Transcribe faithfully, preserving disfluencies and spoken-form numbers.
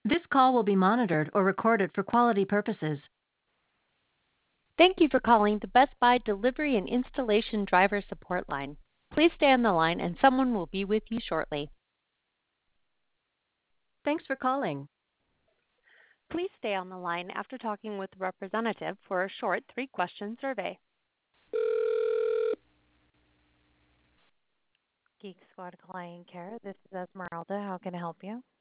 This call will be monitored or recorded for quality purposes. Thank you for calling the Best Buy Delivery and Installation Driver Support Line. Please stay on the line and someone will be with you shortly. Thanks for calling. Please stay on the line after talking with a representative for a short three-question survey. Geek Squad Client Care, this is Esmeralda. How can I help you?